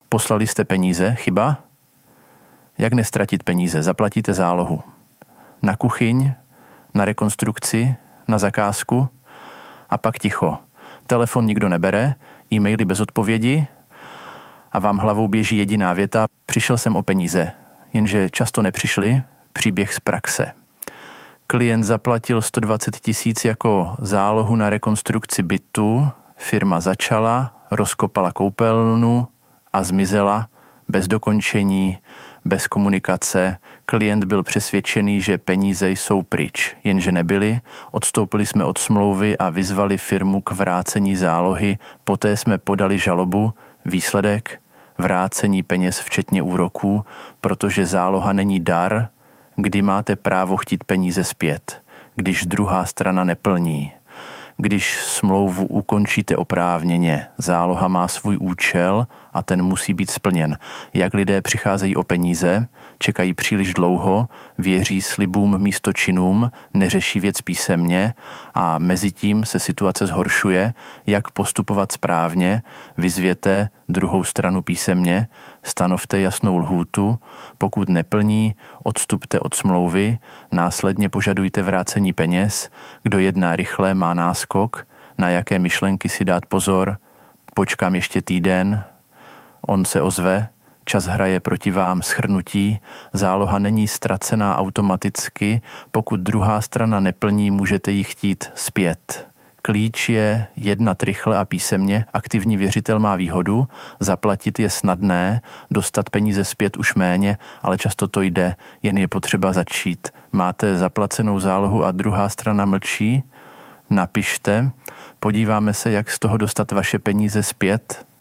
Poslali jste peníze, chyba? Jak nestratit peníze? Zaplatíte zálohu. Na kuchyň, na rekonstrukci, na zakázku a pak ticho. Telefon nikdo nebere, e-maily bez odpovědi a vám hlavou běží jediná věta: přišel jsem o peníze. Jenže často nepřišli, příběh z praxe. Klient zaplatil 120 000 jako zálohu na rekonstrukci bytu, firma začala, rozkopala koupelnu a zmizela bez dokončení, bez komunikace. Klient byl přesvědčený, že peníze jsou pryč, jenže nebyly. Odstoupili jsme od smlouvy a vyzvali firmu k vrácení zálohy. Poté jsme podali žalobu. Výsledek? Vrácení peněz včetně úroků, protože záloha není dar, kdy máte právo chtít peníze zpět, když druhá strana neplní. Když smlouvu ukončíte oprávněně, záloha má svůj účel a ten musí být splněn. Jak lidé přicházejí o peníze, čekají příliš dlouho, věří slibům místo činům, neřeší věc písemně a mezitím se situace zhoršuje. Jak postupovat správně, vyzvěte druhou stranu písemně, stanovte jasnou lhůtu, pokud neplní, odstupte od smlouvy, následně požadujte vrácení peněz, kdo jedná rychle, má náskok, na jaké myšlenky si dát pozor, počkám ještě týden, on se ozve, čas hraje proti vám shrnutí, záloha není ztracená automaticky, pokud druhá strana neplní, můžete ji chtít zpět. Klíč je jednat rychle a písemně, aktivní věřitel má výhodu, zaplatit je snadné, dostat peníze zpět už méně, ale často to jde, jen je potřeba začít. Máte zaplacenou zálohu a druhá strana mlčí? Napište, podíváme se, jak z toho dostat vaše peníze zpět.